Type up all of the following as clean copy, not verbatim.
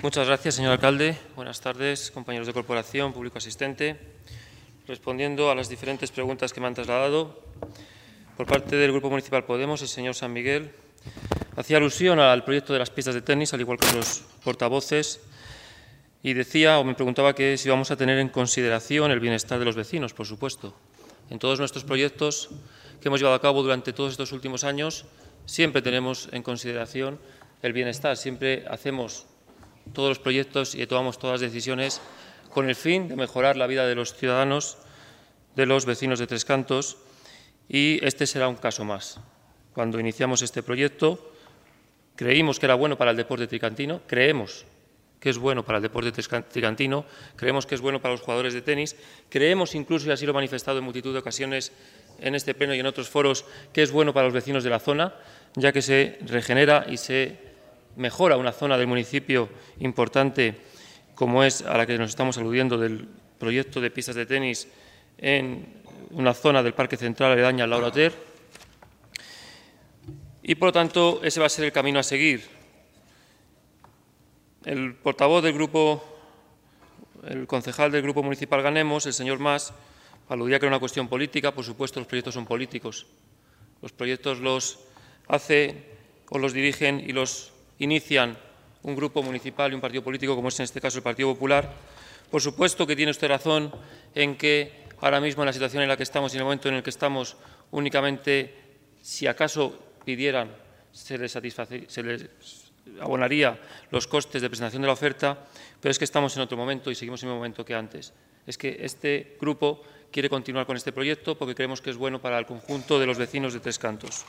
Muchas gracias, señor alcalde. Buenas tardes, compañeros de corporación, público asistente. Respondiendo a las diferentes preguntas que me han trasladado, por parte del Grupo Municipal Podemos, el señor San Miguel hacía alusión al proyecto de las pistas de tenis, al igual que los portavoces, y decía o me preguntaba que si vamos a tener en consideración el bienestar de los vecinos, por supuesto. En todos nuestros proyectos que hemos llevado a cabo durante todos estos últimos años, siempre tenemos en consideración el bienestar, siempre hacemos todos los proyectos y tomamos todas las decisiones con el fin de mejorar la vida de los ciudadanos, de los vecinos de Tres Cantos, y este será un caso más. Cuando iniciamos este proyecto, creímos que era bueno para el deporte tricantino, creemos que es bueno para el deporte tricantino, creemos que es bueno para los jugadores de tenis, creemos incluso, y así lo he manifestado en multitud de ocasiones en este pleno y en otros foros, que es bueno para los vecinos de la zona, ya que se regenera y se mejora una zona del municipio importante como es a la que nos estamos aludiendo del proyecto de pistas de tenis en una zona del Parque Central aledaña al Laura Oter. Y, por lo tanto, ese va a ser el camino a seguir. El portavoz del grupo, el concejal del Grupo Municipal Ganemos, el señor Mas, aludía que era una cuestión política. Por supuesto, los proyectos son políticos. Los proyectos los hace o los dirigen y los inician un grupo municipal y un partido político, como es en este caso el Partido Popular. Por supuesto que tiene usted razón en que ahora mismo en la situación en la que estamos y en el momento en el que estamos, únicamente, si acaso pidieran, se les abonaría los costes de presentación de la oferta, pero es que estamos en otro momento y seguimos en el mismo momento que antes. Es que este grupo quiere continuar con este proyecto porque creemos que es bueno para el conjunto de los vecinos de Tres Cantos.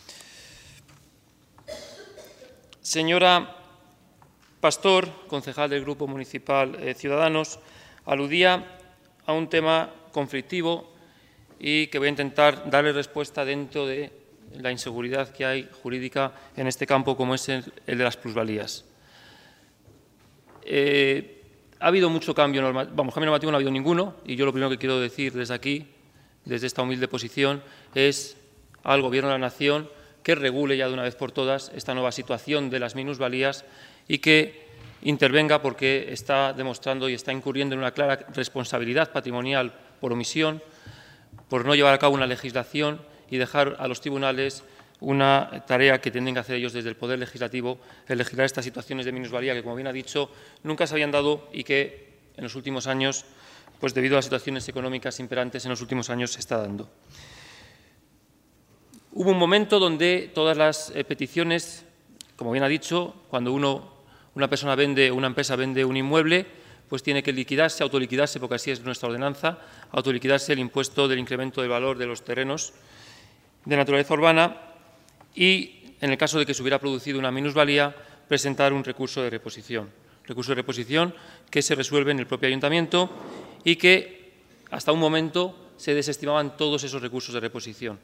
Señora Pastor, concejal del Grupo Municipal Ciudadanos, aludía a un tema conflictivo y que voy a intentar darle respuesta dentro de la inseguridad que hay jurídica en este campo, como es el de las plusvalías. Ha habido mucho cambio normativo, cambio normativo no ha habido ninguno, y yo lo primero que quiero decir desde aquí, desde esta humilde posición, es al Gobierno de la Nación que regule ya de una vez por todas esta nueva situación de las minusvalías y que intervenga, porque está demostrando y está incurriendo en una clara responsabilidad patrimonial por omisión, por no llevar a cabo una legislación y dejar a los tribunales una tarea que tienen que hacer ellos desde el Poder Legislativo, el legislar estas situaciones de minusvalía que, como bien ha dicho, nunca se habían dado y que en los últimos años, pues debido a las situaciones económicas imperantes en los últimos años, se está dando. Hubo un momento donde todas las peticiones, como bien ha dicho, cuando una persona vende, una empresa vende un inmueble, pues tiene que liquidarse, autoliquidarse, porque así es nuestra ordenanza, autoliquidarse el impuesto del incremento del valor de los terrenos de naturaleza urbana y, en el caso de que se hubiera producido una minusvalía, presentar un recurso de reposición. Recurso de reposición que se resuelve en el propio ayuntamiento y que hasta un momento se desestimaban todos esos recursos de reposición.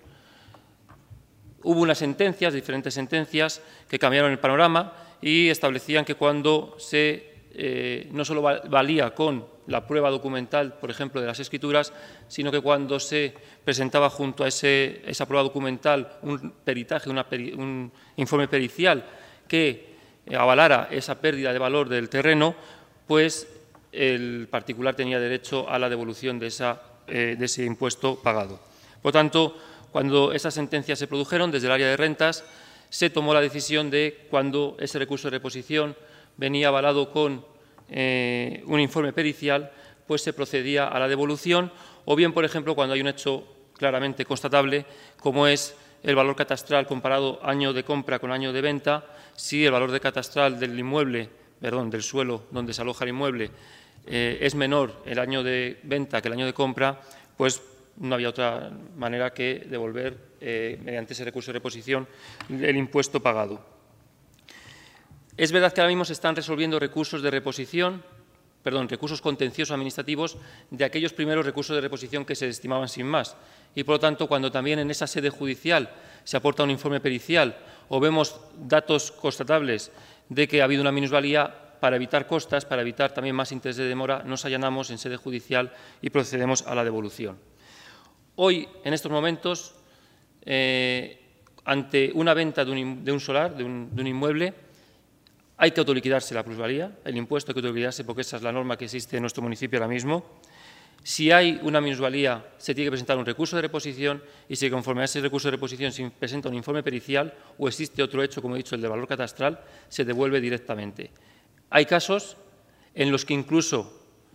Hubo unas sentencias, diferentes sentencias, que cambiaron el panorama y establecían que cuando no solo valía con la prueba documental, por ejemplo, de las escrituras, sino que cuando se presentaba junto a esa prueba documental un peritaje, un informe pericial que avalara esa pérdida de valor del terreno, pues el particular tenía derecho a la devolución de ese impuesto pagado. Por tanto, cuando esas sentencias se produjeron, desde el área de rentas, se tomó la decisión de, cuando ese recurso de reposición venía avalado con un informe pericial, pues se procedía a la devolución, o bien, por ejemplo, cuando hay un hecho claramente constatable, como es el valor catastral comparado año de compra con año de venta. Si el valor de catastral del del suelo donde se aloja el inmueble, es menor el año de venta que el año de compra, pues no había otra manera que devolver, mediante ese recurso de reposición, el impuesto pagado. Es verdad que ahora mismo se están resolviendo recursos contenciosos administrativos de aquellos primeros recursos de reposición que se estimaban sin más. Y, por lo tanto, cuando también en esa sede judicial se aporta un informe pericial o vemos datos constatables de que ha habido una minusvalía, para evitar costas, para evitar también más interés de demora, nos allanamos en sede judicial y procedemos a la devolución. Hoy, en estos momentos, ante una venta de un solar, de un inmueble, hay que autoliquidarse la plusvalía, el impuesto hay que autoliquidarse porque esa es la norma que existe en nuestro municipio ahora mismo. Si hay una minusvalía, se tiene que presentar un recurso de reposición y si conforme a ese recurso de reposición se presenta un informe pericial o existe otro hecho, como he dicho, el de valor catastral, se devuelve directamente. Hay casos en los que incluso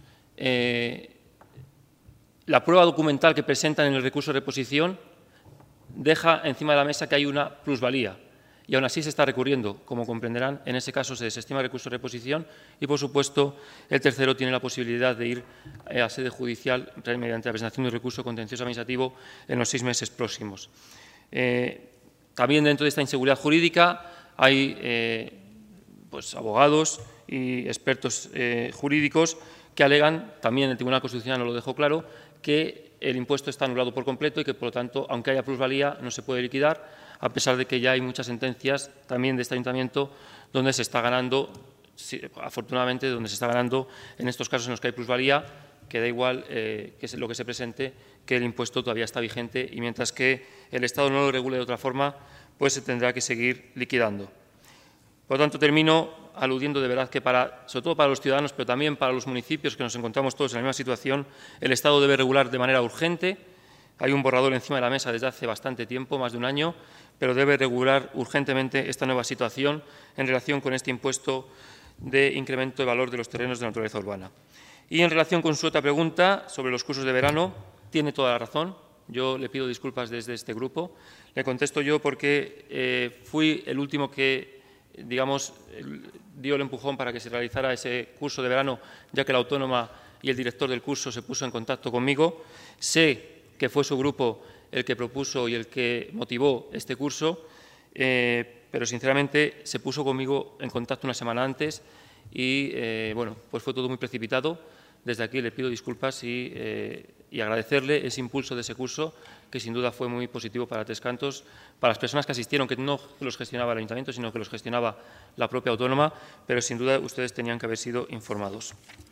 la prueba documental que presentan en el recurso de reposición deja encima de la mesa que hay una plusvalía y aún así se está recurriendo. Como comprenderán, en ese caso se desestima el recurso de reposición y, por supuesto, el tercero tiene la posibilidad de ir a sede judicial mediante la presentación de un recurso contencioso administrativo en los 6 meses próximos. También dentro de esta inseguridad jurídica hay abogados y expertos jurídicos que alegan, también el Tribunal Constitucional nos lo dejó claro, que el impuesto está anulado por completo y que, por lo tanto, aunque haya plusvalía, no se puede liquidar, a pesar de que ya hay muchas sentencias también de este ayuntamiento donde se está ganando, afortunadamente, donde se está ganando en estos casos en los que hay plusvalía, que da igual que es lo que se presente, que el impuesto todavía está vigente y mientras que el Estado no lo regule de otra forma, pues se tendrá que seguir liquidando. Por lo tanto, termino aludiendo de verdad que sobre todo para los ciudadanos, pero también para los municipios que nos encontramos todos en la misma situación, el Estado debe regular de manera urgente. Hay un borrador encima de la mesa desde hace bastante tiempo, más de un año, pero debe regular urgentemente esta nueva situación en relación con este impuesto de incremento de valor de los terrenos de naturaleza urbana. Y en relación con su otra pregunta sobre los cursos de verano, tiene toda la razón. Yo le pido disculpas desde este grupo. Le contesto yo porque fui el último que, digamos, dio el empujón para que se realizara ese curso de verano, ya que la autónoma y el director del curso se puso en contacto conmigo. Sé que fue su grupo el que propuso y el que motivó este curso, pero sinceramente se puso conmigo en contacto una semana antes y, bueno, pues fue todo muy precipitado. Desde aquí le pido disculpas y agradecerle ese impulso de ese curso, que sin duda fue muy positivo para Tres Cantos, para las personas que asistieron, que no los gestionaba el ayuntamiento, sino que los gestionaba la propia autónoma, pero sin duda ustedes tenían que haber sido informados.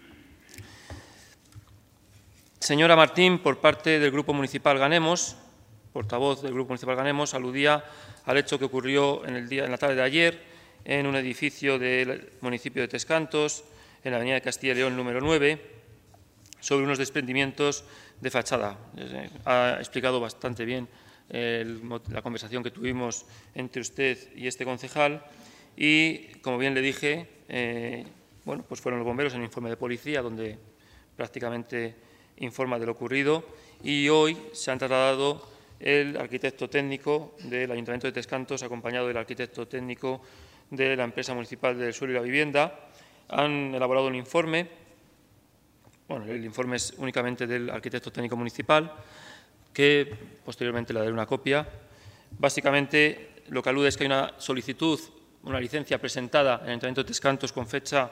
Señora Martín, por parte del Grupo Municipal Ganemos, portavoz del Grupo Municipal Ganemos, aludía al hecho que ocurrió en la tarde de ayer en un edificio del municipio de Tres Cantos, en la avenida de Castilla y León número 9, sobre unos desprendimientos de fachada. Ha explicado bastante bien la conversación que tuvimos entre usted y este concejal y, como bien le dije, bueno, pues fueron los bomberos en el informe de policía donde prácticamente informa de lo ocurrido y hoy se han trasladado el arquitecto técnico del Ayuntamiento de Tres Cantos, acompañado del arquitecto técnico de la empresa municipal del suelo y la vivienda. Han elaborado un informe, bueno, el informe es únicamente del arquitecto técnico municipal, que posteriormente le daré una copia. Básicamente lo que alude es que hay una solicitud, una licencia presentada en el Ayuntamiento de Tres Cantos con fecha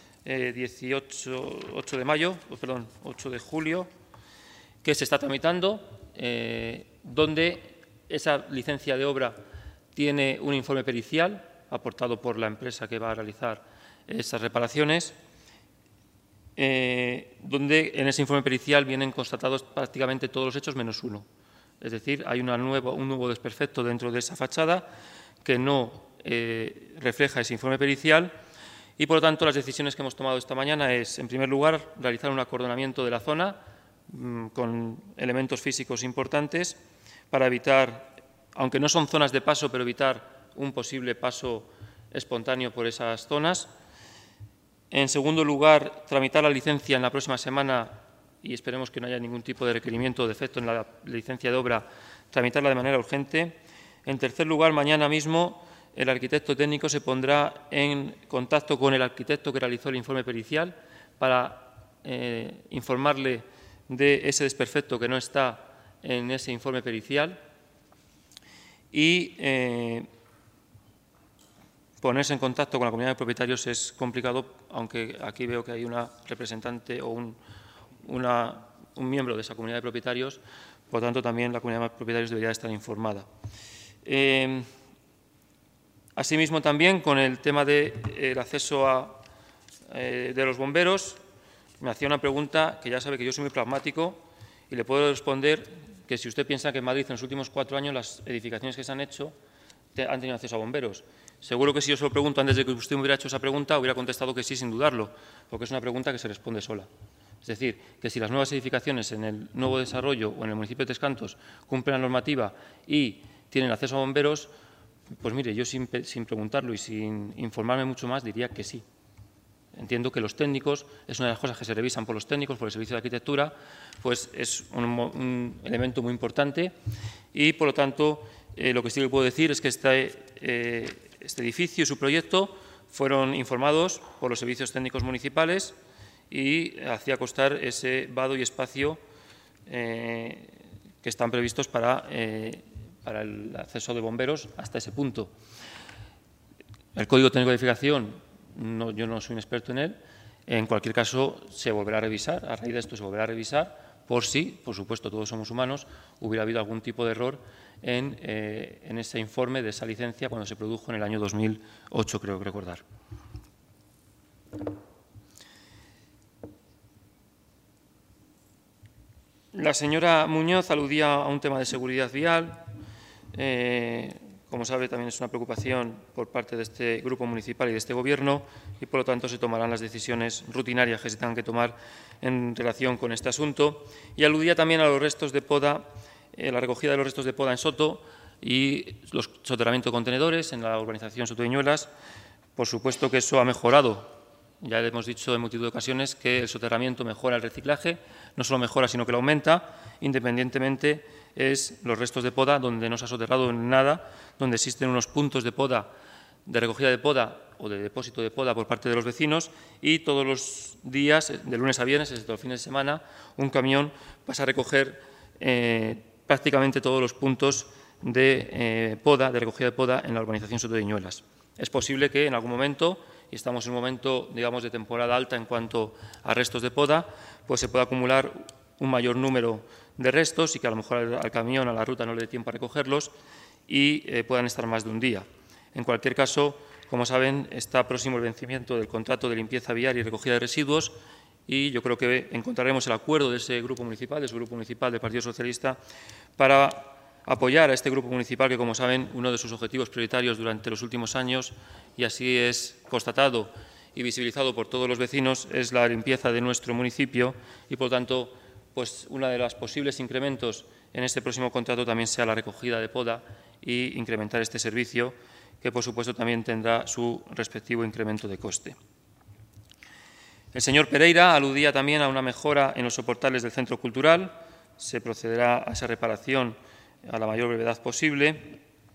8 de julio, que se está tramitando, donde esa licencia de obra tiene un informe pericial aportado por la empresa que va a realizar esas reparaciones, donde en ese informe pericial vienen constatados prácticamente todos los hechos menos uno. Es decir, hay un nuevo desperfecto dentro de esa fachada que no refleja ese informe pericial. Y, por lo tanto, las decisiones que hemos tomado esta mañana es, en primer lugar, realizar un acordonamiento de la zona con elementos físicos importantes para evitar, aunque no son zonas de paso, pero evitar un posible paso espontáneo por esas zonas. En segundo lugar, tramitar la licencia en la próxima semana y esperemos que no haya ningún tipo de requerimiento o defecto en la licencia de obra, tramitarla de manera urgente. En tercer lugar, mañana mismo el arquitecto técnico se pondrá en contacto con el arquitecto que realizó el informe pericial para informarle de ese desperfecto que no está en ese informe pericial y ponerse en contacto con la comunidad de propietarios es complicado, aunque aquí veo que hay una representante o un miembro de esa comunidad de propietarios, por lo tanto también la comunidad de propietarios debería estar informada. Asimismo, también con el tema del acceso de los bomberos, me hacía una pregunta que ya sabe que yo soy muy pragmático y le puedo responder que si usted piensa que en Madrid en los últimos 4 años las edificaciones que se han hecho han tenido acceso a bomberos. Seguro que si yo se lo pregunto antes de que usted me hubiera hecho esa pregunta, hubiera contestado que sí, sin dudarlo, porque es una pregunta que se responde sola. Es decir, que si las nuevas edificaciones en el nuevo desarrollo o en el municipio de Tres Cantos cumplen la normativa y tienen acceso a bomberos, pues mire, yo sin preguntarlo y sin informarme mucho más diría que sí. Entiendo que los técnicos, es una de las cosas que se revisan por los técnicos, por el Servicio de Arquitectura, pues es un elemento muy importante y, por lo tanto, lo que sí que puedo decir es que este edificio y su proyecto fueron informados por los servicios técnicos municipales y hacía constar ese vado y espacio que están previstos para el acceso de bomberos hasta ese punto. El Código Técnico de Edificación, yo no soy un experto en él, en cualquier caso se volverá a revisar, a raíz de esto se volverá a revisar por si, por supuesto, todos somos humanos, hubiera habido algún tipo de error en ese informe de esa licencia cuando se produjo en el año 2008, creo que recordar. La señora Muñoz aludía a un tema de seguridad vial. Como sabe, también es una preocupación por parte de este grupo municipal y de este Gobierno y, por lo tanto, se tomarán las decisiones rutinarias que se tengan que tomar en relación con este asunto. Y aludía también a los restos de poda, la recogida de los restos de poda en Soto y los soterramientos de contenedores en la urbanización Soto de Viñuelas. Por supuesto que eso ha mejorado. Ya le hemos dicho en multitud de ocasiones que el soterramiento mejora el reciclaje, no solo mejora, sino que lo aumenta, independientemente es los restos de poda donde no se ha soterrado nada, donde existen unos puntos de poda, de recogida de poda o de depósito de poda por parte de los vecinos y todos los días, de lunes a viernes, excepto los fines de semana, un camión pasa a recoger prácticamente todos los puntos de poda, de recogida de poda en la urbanización Soto de Viñuelas. Es posible que en algún momento, y estamos en un momento, digamos, de temporada alta en cuanto a restos de poda, pues se pueda acumular un mayor número de restos y que a lo mejor al camión, a la ruta, no le dé tiempo a recogerlos y puedan estar más de un día. En cualquier caso, como saben, está próximo el vencimiento del contrato de limpieza vial y recogida de residuos y yo creo que encontraremos el acuerdo de ese grupo municipal, de su grupo municipal del Partido Socialista, para apoyar a este grupo municipal que, como saben, uno de sus objetivos prioritarios durante los últimos años, y así es constatado y visibilizado por todos los vecinos, es la limpieza de nuestro municipio y, por lo tanto, pues uno de los posibles incrementos en este próximo contrato también sea la recogida de poda y incrementar este servicio, que por supuesto también tendrá su respectivo incremento de coste. El señor Pereira aludía también a una mejora en los soportales del centro cultural. Se procederá a esa reparación a la mayor brevedad posible.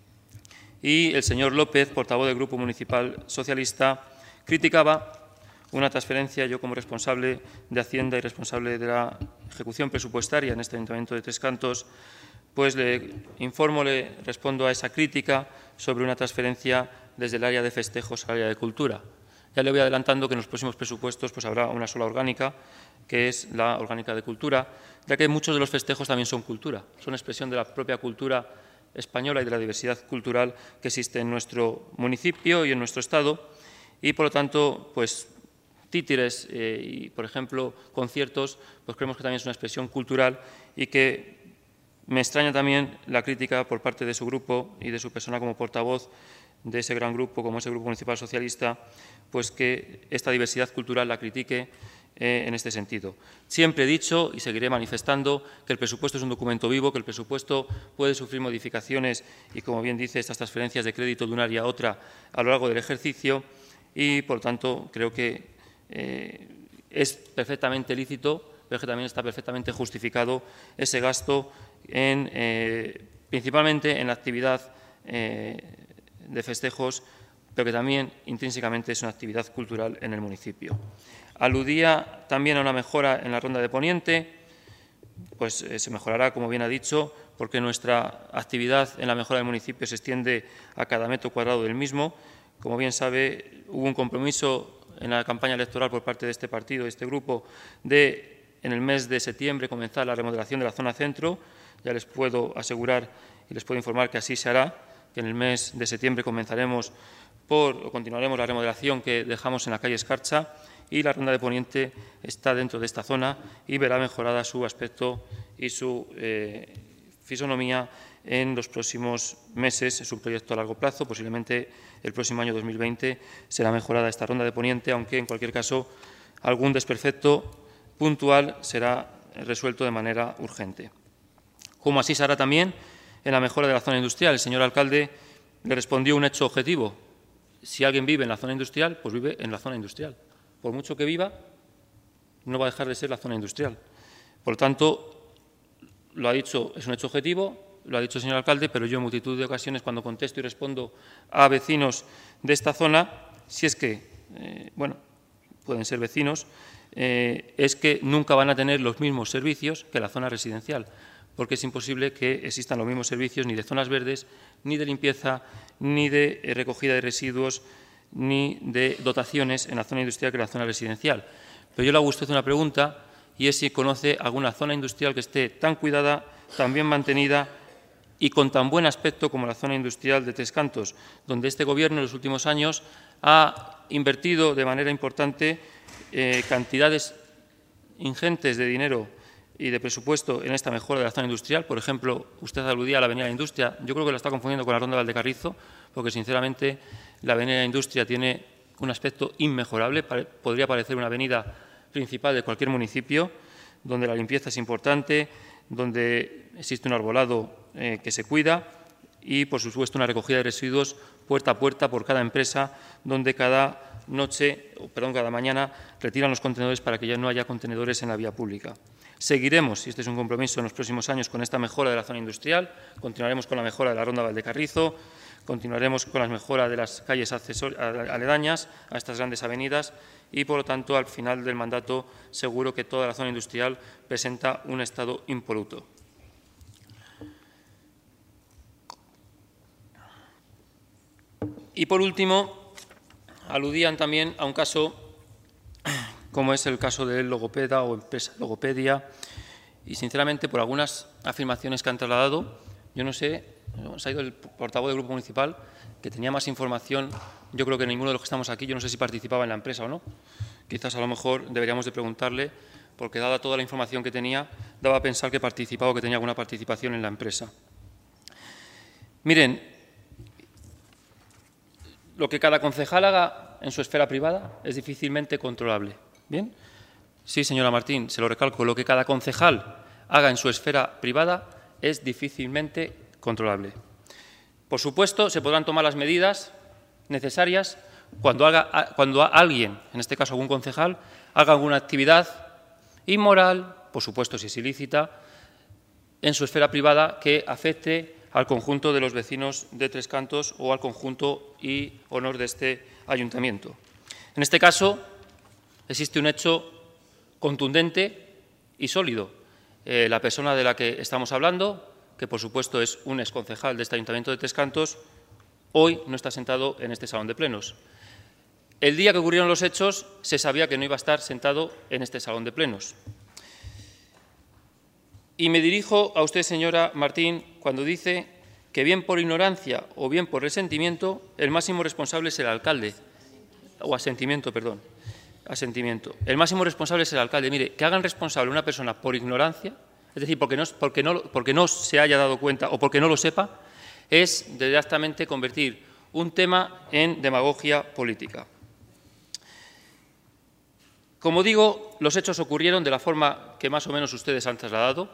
Y el señor López, portavoz del Grupo Municipal Socialista, criticaba una transferencia. Yo, como responsable de Hacienda y responsable de la ejecución presupuestaria en este Ayuntamiento de Tres Cantos, pues le informo, le respondo a esa crítica sobre una transferencia desde el área de festejos al área de cultura. Ya le voy adelantando que en los próximos presupuestos pues habrá una sola orgánica, que es la orgánica de cultura, ya que muchos de los festejos también son cultura, son expresión de la propia cultura española y de la diversidad cultural que existe en nuestro municipio y en nuestro Estado, y por lo tanto, pues títeres y, por ejemplo, conciertos, pues creemos que también es una expresión cultural y que me extraña también la crítica por parte de su grupo y de su persona como portavoz de ese gran grupo, como es el Grupo Municipal Socialista, pues que esta diversidad cultural la critique en este sentido. Siempre he dicho y seguiré manifestando que el presupuesto es un documento vivo, que el presupuesto puede sufrir modificaciones y, como bien dice, estas transferencias de crédito de un área a otra a lo largo del ejercicio y, por lo tanto, creo que es perfectamente lícito, pero que también está perfectamente justificado ese gasto principalmente en la actividad de festejos, pero que también intrínsecamente es una actividad cultural en el municipio. Aludía también a una mejora en la ronda de Poniente, pues se mejorará, como bien ha dicho, porque nuestra actividad en la mejora del municipio se extiende a cada metro cuadrado del mismo. Como bien sabe, hubo un compromiso en la campaña electoral por parte de este partido, de este grupo, de en el mes de septiembre comenzar la remodelación de la zona centro. Ya les puedo asegurar y les puedo informar que así se hará, que en el mes de septiembre continuaremos la remodelación que dejamos en la calle Escarcha y la ronda de Poniente está dentro de esta zona y verá mejorada su aspecto y su fisonomía en los próximos meses. Es un proyecto a largo plazo, posiblemente el próximo año 2020 será mejorada esta ronda de Poniente, aunque en cualquier caso algún desperfecto puntual será resuelto de manera urgente. Como así se hará también en la mejora de la zona industrial. El señor alcalde le respondió un hecho objetivo. Si alguien vive en la zona industrial, pues vive en la zona industrial. Por mucho que viva, no va a dejar de ser la zona industrial. Por lo tanto, lo ha dicho, es un hecho objetivo, lo ha dicho el señor alcalde, pero yo en multitud de ocasiones cuando contesto y respondo a vecinos de esta zona, si es que, bueno, pueden ser vecinos, es que nunca van a tener los mismos servicios que la zona residencial, porque es imposible que existan los mismos servicios ni de zonas verdes, ni de limpieza, ni de recogida de residuos, ni de dotaciones en la zona industrial que en la zona residencial. Pero yo le hago a usted una pregunta, y es si conoce alguna zona industrial que esté tan cuidada, tan bien mantenida y con tan buen aspecto como la zona industrial de Tres Cantos, donde este Gobierno en los últimos años ha invertido de manera importante cantidades ingentes de dinero y de presupuesto en esta mejora de la zona industrial. Por ejemplo, usted aludía a la Avenida de la Industria. Yo creo que la está confundiendo con la Ronda de Valdecarrizo, porque sinceramente la Avenida de la Industria tiene un aspecto inmejorable. Podría parecer una avenida principal de cualquier municipio, donde la limpieza es importante, donde existe un arbolado que se cuida y, por supuesto, una recogida de residuos puerta a puerta por cada empresa, donde cada mañana retiran los contenedores para que ya no haya contenedores en la vía pública. Seguiremos, y este es un compromiso en los próximos años, con esta mejora de la zona industrial, continuaremos con la mejora de la Ronda Valdecarrizo, continuaremos con la mejora de las calles aledañas a estas grandes avenidas y, por lo tanto, al final del mandato seguro que toda la zona industrial presenta un estado impoluto. Y, por último, aludían también a un caso como es el caso del logopeda o empresa Logopedia, y sinceramente por algunas afirmaciones que han trasladado, yo no sé, se ha ido el portavoz del Grupo Municipal, que tenía más información, yo creo que ninguno de los que estamos aquí, yo no sé si participaba en la empresa o no, quizás a lo mejor deberíamos de preguntarle, porque dada toda la información que tenía, daba a pensar que participaba o que tenía alguna participación en la empresa. Miren, lo que cada concejal haga en su esfera privada es difícilmente controlable. ¿Bien? Sí, señora Martín, se lo recalco. Lo que cada concejal haga en su esfera privada es difícilmente controlable. Por supuesto, se podrán tomar las medidas necesarias cuando alguien, en este caso algún concejal, haga alguna actividad inmoral, por supuesto si es ilícita, en su esfera privada que afecte al conjunto de los vecinos de Tres Cantos o al conjunto y honor de este ayuntamiento. En este caso, existe un hecho contundente y sólido. La persona de la que estamos hablando, que por supuesto es un exconcejal de este Ayuntamiento de Tres Cantos, hoy no está sentado en este salón de plenos. El día que ocurrieron los hechos se sabía que no iba a estar sentado en este salón de plenos. Y me dirijo a usted, señora Martín, cuando dice que bien por ignorancia o bien por resentimiento, el máximo responsable es el alcalde, o asentimiento, perdón. Asentimiento. El máximo responsable es el alcalde. Mire, que hagan responsable a una persona por ignorancia, es decir, porque no se haya dado cuenta o porque no lo sepa, es directamente convertir un tema en demagogia política. Como digo, los hechos ocurrieron de la forma que más o menos ustedes han trasladado.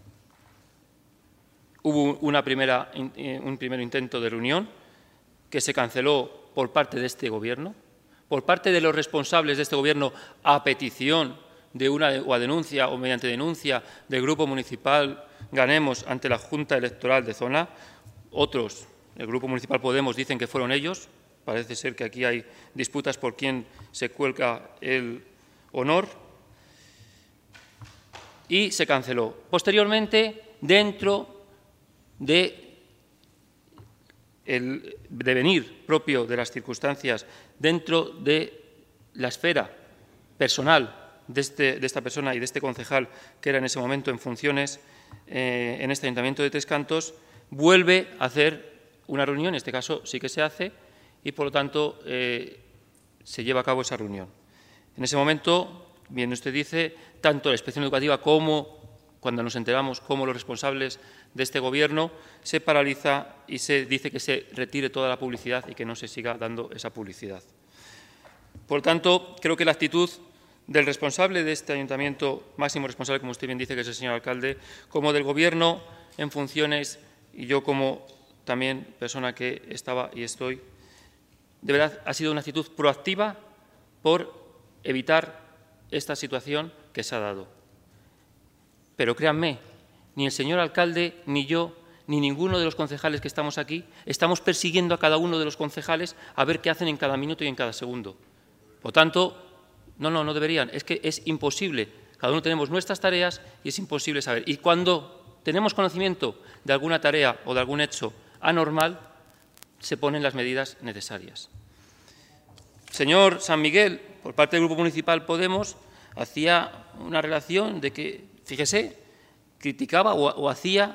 Hubo un primer intento de reunión que se canceló por parte de este Gobierno, por parte de los responsables de este Gobierno a petición de o a denuncia o mediante denuncia del Grupo Municipal Ganemos ante la Junta Electoral de Zona. Otros, el Grupo Municipal Podemos, dicen que fueron ellos. Parece ser que aquí hay disputas por quién se cuelga el honor. Y se canceló. Posteriormente, dentro del devenir propio de las circunstancias, dentro de la esfera personal de esta persona y de este concejal que era en ese momento en funciones en este Ayuntamiento de Tres Cantos, vuelve a hacer una reunión, en este caso sí que se hace, y por lo tanto se lleva a cabo esa reunión. En ese momento, bien usted dice, tanto la inspección educativa como cuando nos enteramos cómo los responsables de este Gobierno se paraliza y se dice que se retire toda la publicidad y que no se siga dando esa publicidad. Por tanto, creo que la actitud del responsable de este ayuntamiento, máximo responsable, como usted bien dice, que es el señor alcalde, como del Gobierno en funciones y yo como también persona que estaba y estoy, de verdad ha sido una actitud proactiva por evitar esta situación que se ha dado. Pero créanme, ni el señor alcalde, ni yo, ni ninguno de los concejales que estamos aquí, estamos persiguiendo a cada uno de los concejales a ver qué hacen en cada minuto y en cada segundo. Por tanto, no deberían. Es que es imposible. Cada uno tenemos nuestras tareas y es imposible saber. Y cuando tenemos conocimiento de alguna tarea o de algún hecho anormal, se ponen las medidas necesarias. Señor San Miguel, por parte del Grupo Municipal Podemos, hacía una relación de que, fíjese, criticaba o hacía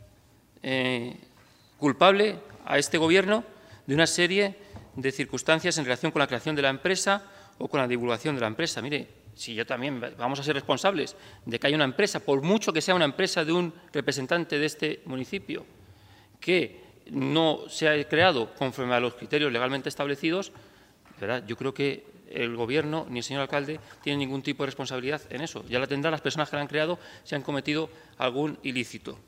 culpable a este Gobierno de una serie de circunstancias en relación con la creación de la empresa o con la divulgación de la empresa. Mire, si yo también vamos a ser responsables de que haya una empresa, por mucho que sea una empresa de un representante de este municipio, que no se ha creado conforme a los criterios legalmente establecidos, ¿verdad? Yo creo que el Gobierno ni el señor alcalde tienen ningún tipo de responsabilidad en eso. Ya la tendrán las personas que la han creado si han cometido algún ilícito.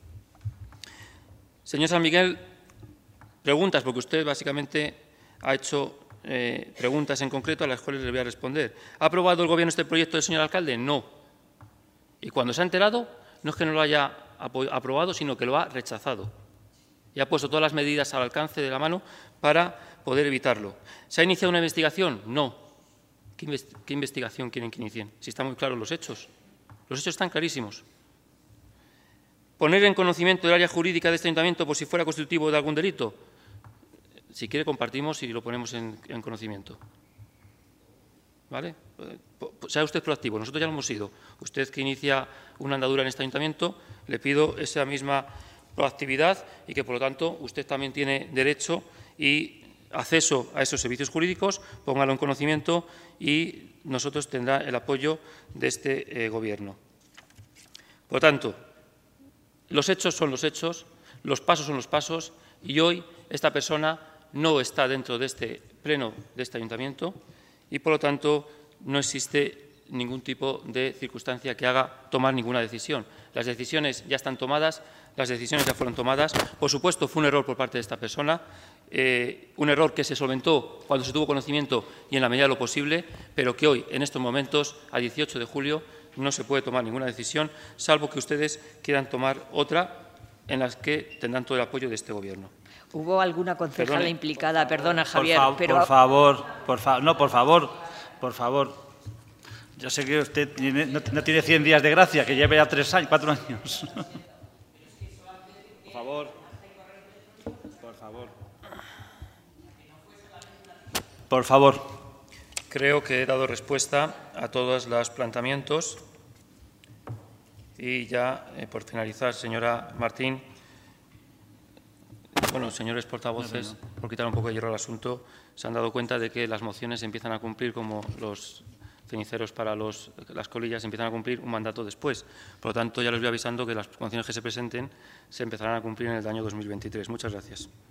Señor San Miguel, preguntas, porque usted básicamente ha hecho preguntas en concreto a las cuales le voy a responder. ¿Ha aprobado el Gobierno este proyecto del señor alcalde? No. Y cuando se ha enterado, no es que no lo haya aprobado, sino que lo ha rechazado. Y ha puesto todas las medidas al alcance de la mano para poder evitarlo. ¿Se ha iniciado una investigación? No. ¿Qué investigación quieren que inicien? Si están muy claros los hechos. Los hechos están clarísimos. ¿Poner en conocimiento del área jurídica de este ayuntamiento por si fuera constitutivo de algún delito? Si quiere, compartimos y lo ponemos en conocimiento. ¿Vale? Sea usted proactivo. Nosotros ya lo hemos sido. Usted que inicia una andadura en este ayuntamiento, le pido esa misma proactividad y que, por lo tanto, usted también tiene derecho y acceso a esos servicios jurídicos, póngalo en conocimiento y nosotros tendrá el apoyo de este Gobierno. Por lo tanto, los hechos son los hechos, los pasos son los pasos y hoy esta persona no está dentro de este pleno de este ayuntamiento y, por lo tanto, no existe ningún tipo de circunstancia que haga tomar ninguna decisión. Las decisiones ya están tomadas, las decisiones ya fueron tomadas. Por supuesto, fue un error por parte de esta persona, un error que se solventó cuando se tuvo conocimiento y en la medida de lo posible, pero que hoy, en estos momentos, a 18 de julio, no se puede tomar ninguna decisión, salvo que ustedes quieran tomar otra en las que tendrán todo el apoyo de este Gobierno. ¿Hubo alguna concejala implicada? Perdona, Javier. Por favor. Yo sé que usted no tiene 100 días de gracia, que lleve ya 4 años. Por favor. Creo que he dado respuesta a todos los planteamientos. Y ya, por finalizar, señora Martín, bueno, señores portavoces, por quitar un poco de hierro al asunto, se han dado cuenta de que las mociones empiezan a cumplir, como los ceniceros para las colillas, empiezan a cumplir un mandato después. Por lo tanto, ya les voy avisando que las mociones que se presenten se empezarán a cumplir en el año 2023. Muchas gracias.